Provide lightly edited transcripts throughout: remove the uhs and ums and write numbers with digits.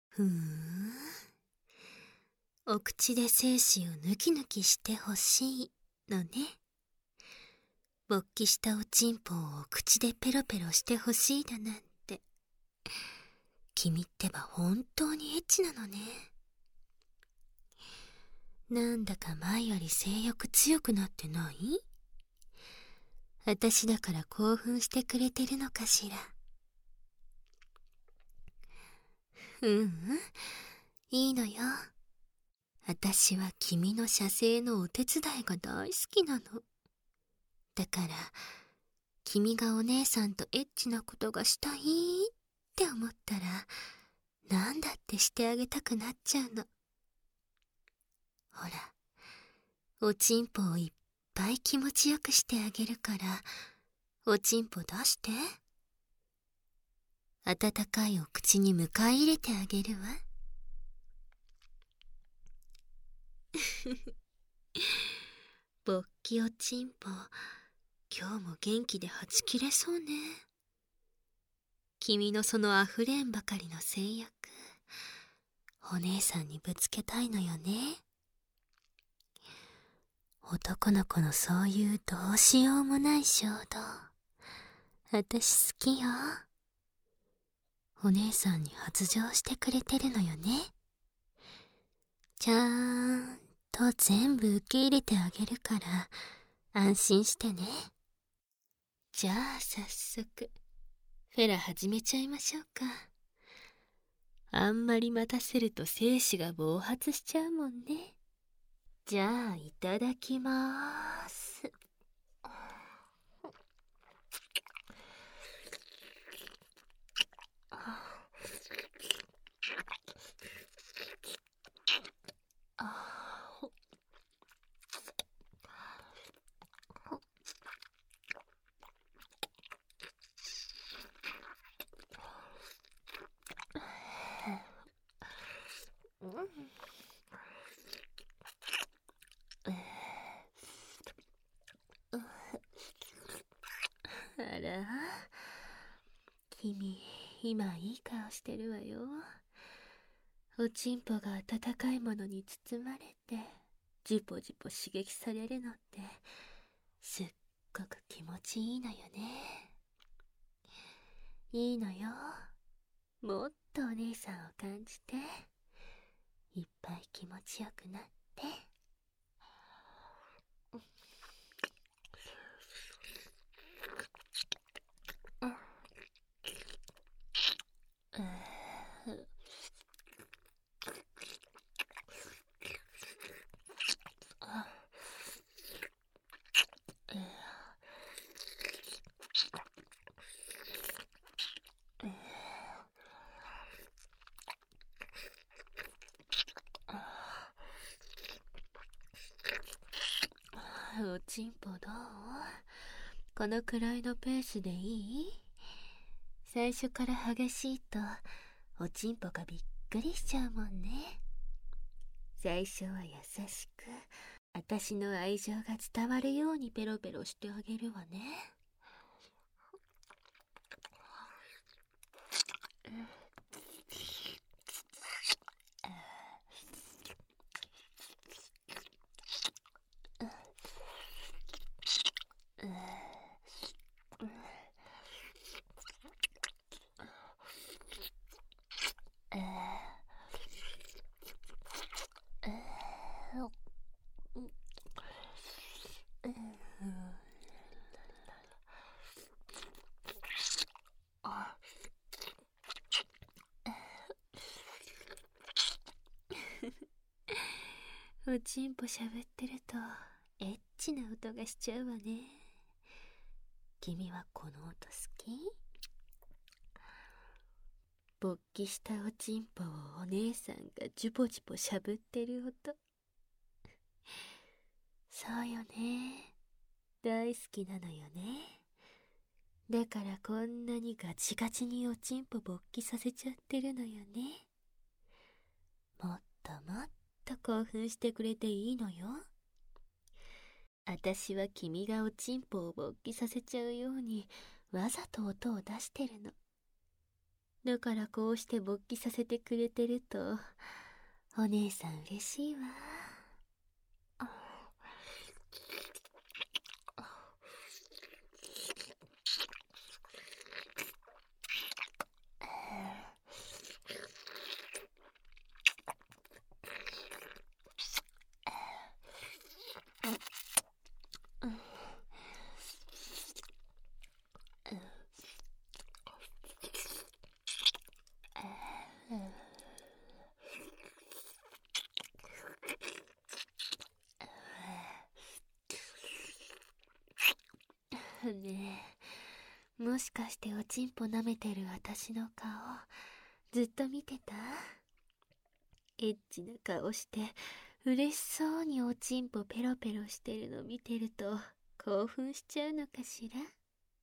ふーん。お口で精子をヌキヌキしてほしいのね。勃起したおちんぽを口でペロペロしてほしいだなんて。君ってば本当にエッチなのね。なんだか前より性欲強くなってない？私だから興奮してくれてるのかしら。いいのよ。私は君の射精のお手伝いが大好きなの。だから、君がお姉さんとエッチなことがしたいって思ったら、なんだってしてあげたくなっちゃうの。ほら、おちんぽをいっぱい気持ちよくしてあげるから、おちんぽ出して。温かいお口に迎え入れてあげるわ。勃起おちんぽ、今日も元気ではち切れそうね。君のその溢れんばかりの性欲、お姉さんにぶつけたいのよね。男の子のそういうどうしようもない衝動、私好きよ。お姉さんに発情してくれてるのよね。ちゃんと全部受け入れてあげるから安心してね。じゃあ早速フェラ始めちゃいましょうか。あんまり待たせると精子が暴発しちゃうもんね。じゃあいただきまーす。あら、君、今いい顔してるわよ。おちんぽが温かいものに包まれて、ジポジポ刺激されるのって、すっごく気持ちいいのよね。いいのよ。もっとお姉さんを感じて、いっぱい気持ちよくなって。おちんぽどう？このくらいのペースでいい？最初から激しいとおちんぽがびっくりしちゃうもんね。最初は優しく私の愛情が伝わるようにペロペロしてあげるわね。おちんぽしゃぶってるとエッチな音がしちゃうわね。君はこの音好き？勃起したおちんぽをお姉さんがジュポジュポしゃぶってる音。そうよね。大好きなのよね。だからこんなにガチガチにおちんぽ勃起させちゃってるのよね。もっともっと興奮してくれていいのよ。私は君がおちんぽを勃起させちゃうようにわざと音を出してるの。 だからこうして勃起させてくれてると、お姉さん嬉しいわ。ねえ、もしかしておちんぽ舐めてる私の顔、ずっと見てた？エッチな顔して、嬉しそうにおちんぽペロペロしてるの見てると、興奮しちゃうのかしら？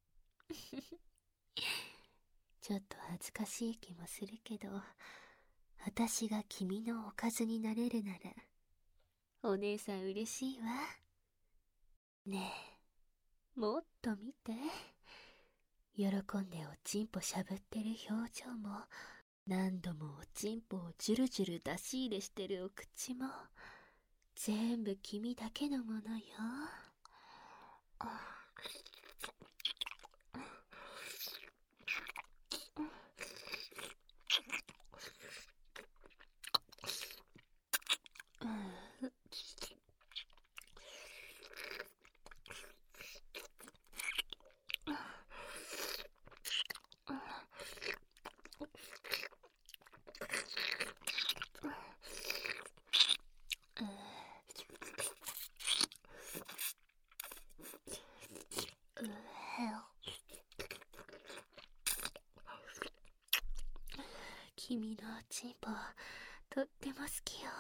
ちょっと恥ずかしい気もするけど、私が君のおかずになれるなら、お姉さん嬉しいわ。ねえ、もっと見て。喜んでおちんぽしゃぶってる表情も、何度もおちんぽをジュルジュル出し入れしてるお口も、全部君だけのものよ。君のおちんぽ、とっても好きよ。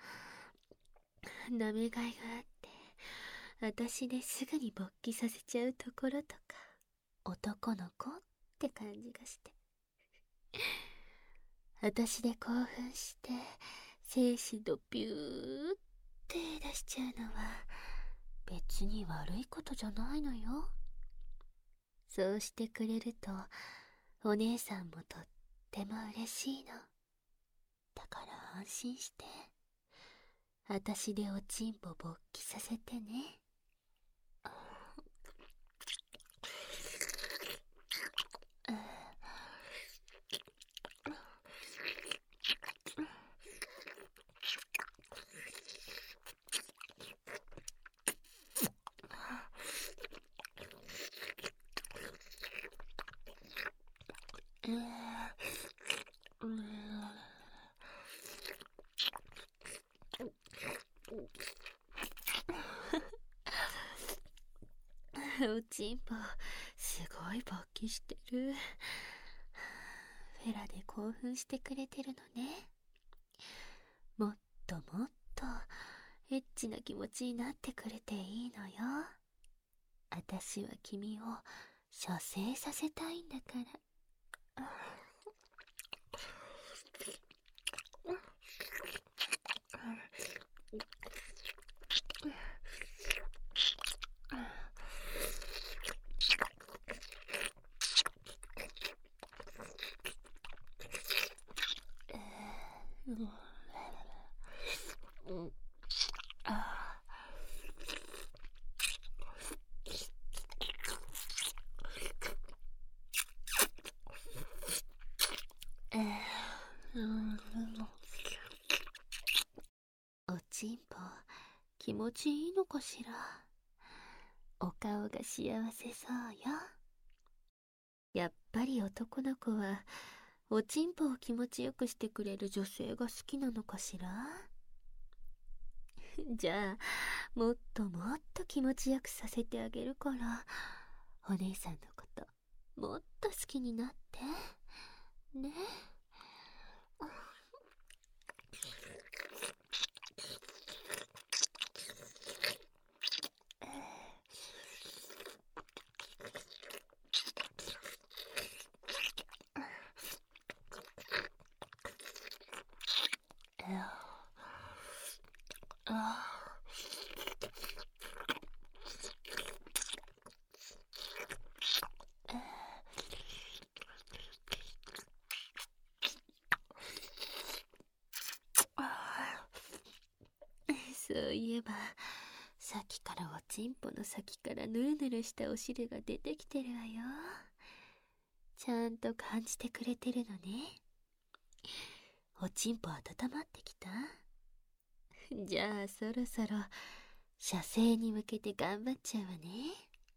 舐めがいがあって、私ですぐに勃起させちゃうところとか、男の子って感じがして。私で興奮して、精子ドピューって出しちゃうのは、別に悪いことじゃないのよ。そうしてくれると、お姉さんもとっても嬉しいの。だから安心して、私でおちんぽ勃起させてね。おちんぽ、すごい勃起してる。フェラで興奮してくれてるのね。もっともっとエッチな気持ちになってくれていいのよ。私は君を射精させたいんだから。おちんぽ、気持ちいいのかしら。お顔が幸せそうよ。やっぱり男の子は、おちんぽを気持ちよくしてくれる女性が好きなのかしら。じゃあ、もっともっと気持ちよくさせてあげるから、お姉さんのこと、もっと好きになって。ね。 そういえば、さっきからおちんぽの先からぬるぬるしたお汁が出てきてるわよ。ちゃんと感じてくれてるのね。おちんぽ温まってきた？じゃあそろそろ射精に向けて頑張っちゃうわね。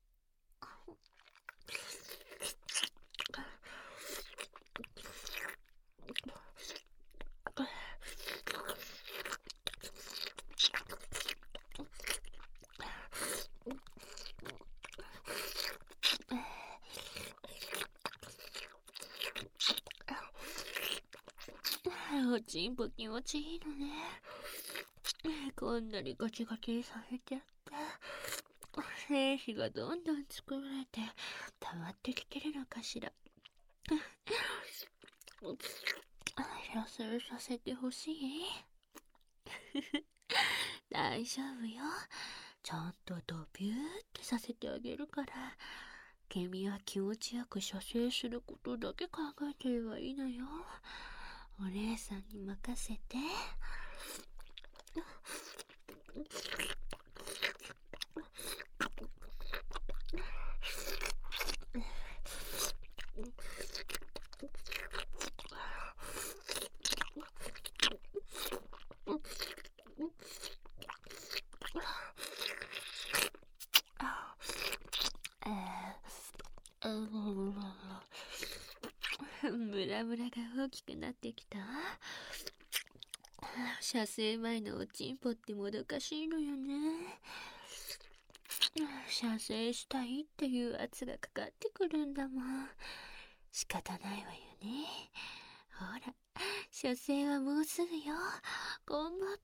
おちんぽ気持ちいいのね。こんなにガチガチにされてやって、精子がどんどん作られて溜まってきてるのかしら。射精させてほしい？大丈夫よ。ちゃんとドビューってさせてあげるから。君は気持ちよく射精することだけ考えてればいいのよ。お姉さんに任せて。ムラムラが大きくなってきた。射精前のおちんぽってもどかしいのよね。射精したいっていう圧がかかってくるんだもん。仕方ないわよね。ほら、射精はもうすぐよ。頑張って。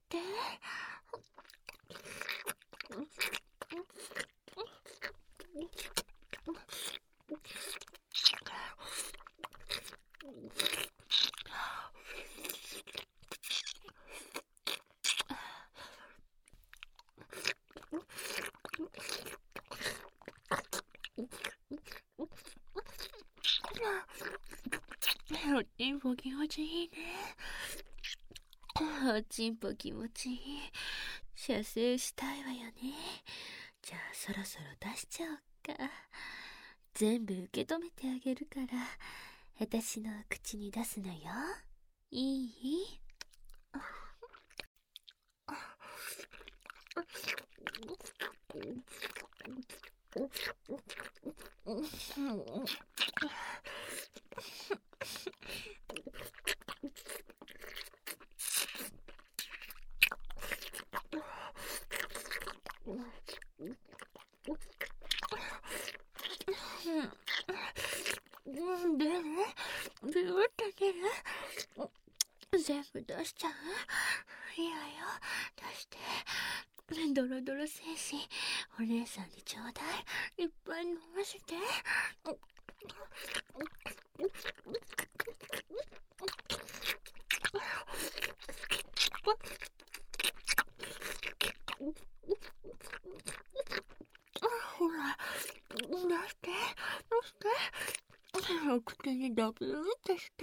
おちんぽ気持ちいいね。おちんぽ気持ちいい。射精したいわよね。じゃあそろそろ出しちゃおっか。全部受け止めてあげるから、私の口に出すのよ。いい？出る？ビューって出る？全部出しちゃう？いいわよ、出して。ドロドロ精子、お姉さんにちょうだい。いっぱい飲ませて。ほら、出して、出して。口にダブルってして。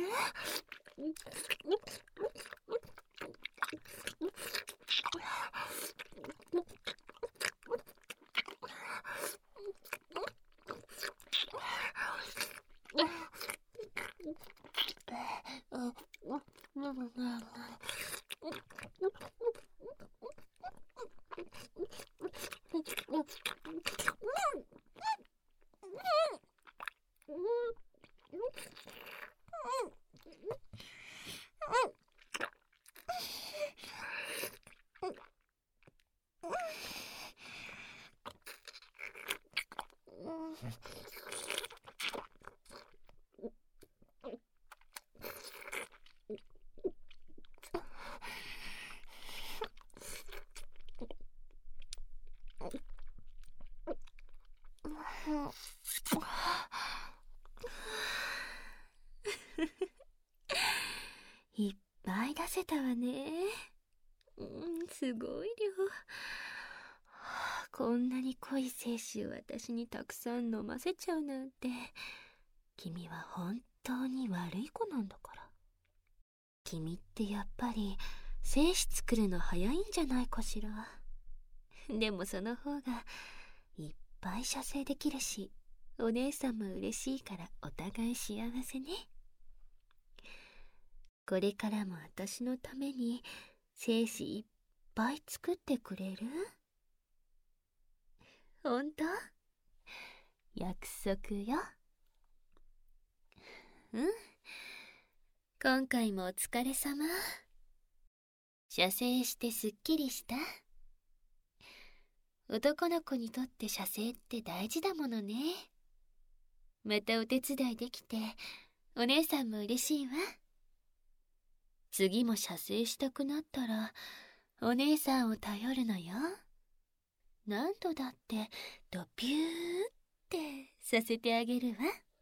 いっぱい出せたわね。すごい量。こんなに濃い精子を私にたくさん飲ませちゃうなんて。君は本当に悪い子なんだから。君ってやっぱり精子作るの早いんじゃないかしら。 でもその方がいっぱい射精できるし、お姉さんも嬉しいからお互い幸せね。これからも私のために精子いっぱい作ってくれる？ほんと？約束よ。うん。今回もお疲れ様。射精してすっきりした？男の子にとって射精って大事だものね。またお手伝いできて、お姉さんも嬉しいわ。次も射精したくなったら、お姉さんを頼るのよ。何度だってドピューってさせてあげるわ。